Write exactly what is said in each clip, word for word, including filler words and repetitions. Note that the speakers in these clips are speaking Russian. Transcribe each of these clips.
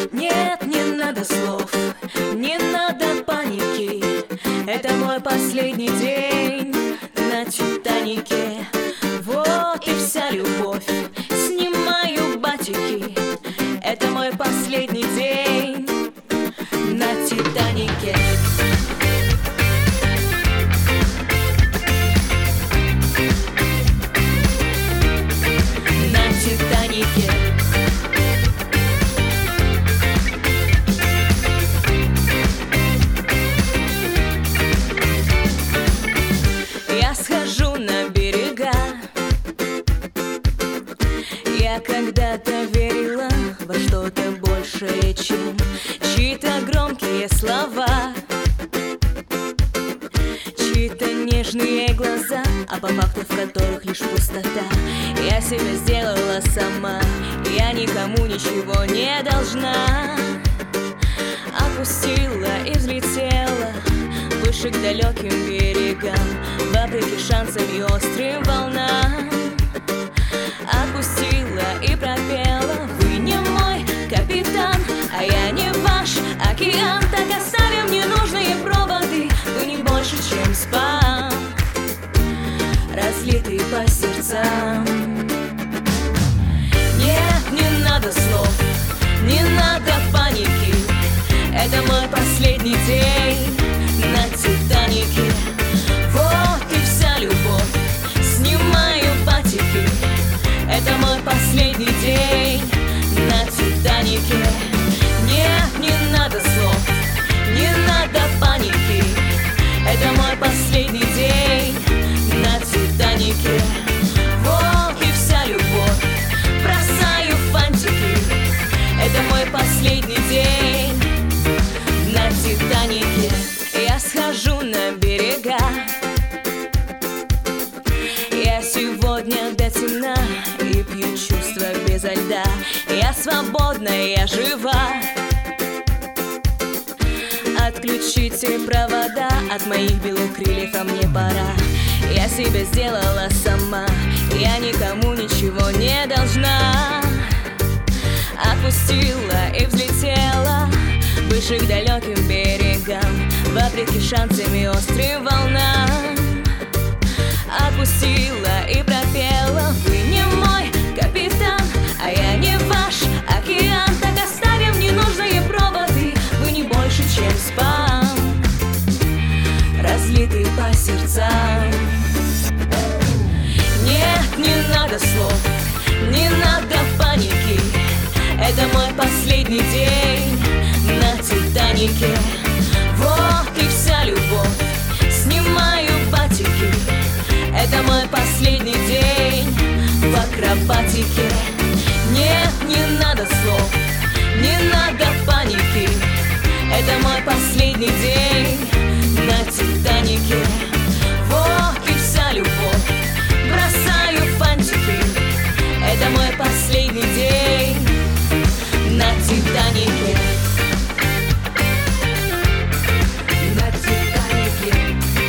Нет, не надо слов, не надо паники. Это мой последний день на Титанике. Вот и вся любовь, снимаю батики. Это мой последний день на Титанике. На Титанике. Я схожу на берега. Я когда-то верила во что-то большее, чем чьи-то громкие слова, чьи-то нежные глаза, а по факту в которых лишь пустота. Я себя сделала сама, я никому ничего не должна. Опустила и взлетела выше к далеким берегам, вопреки шансам и острым волнам. Опустила и пропела: вы не мой капитан, а я не ваш океан. Так оставим ненужные проводы, вы не больше, чем спам, разлитый по сердцам. Нет, не надо слов, не надо паники. Это мой последний день на Титанике. Вот и вся любовь, снимаю батики. Это мой последний день на Титанике. Нет, не надо слов, не надо паники. Это мой последний день на Титанике. Вот и вся любовь, бросаю фантики. Это мой последний день на Титанике. Я схожу на берега. Я сегодня до темна и пью чувства безо льда. Я свободна, я жива. Отключите провода от моих белых крыльев, а мне пора. Я себя сделала сама, я никому ничего не должна. Отпустила и взлетела выше к далеким берегам, вопреки шансам и острым волнам. Отпустила и пропела: вы не мой капитан, а я не ваш океан. Так оставим ненужные проводы, вы не больше, чем спам, разлитый по сердцам. Нет, не надо слов, не надо паники. Это мой последний день на Титанике. Вот и вся любовь, снимаю батики. Это мой последний день в акробатике. Нет, не надо слов, не надо паники. Это мой последний день на Титанике. Вот и вся любовь, бросаю фантики. Это мой последний день на Титанике. На Титанике.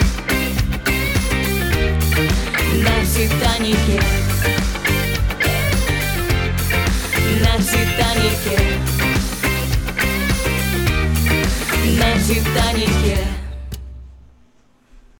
На Титанике. На Титанике. На Титанике.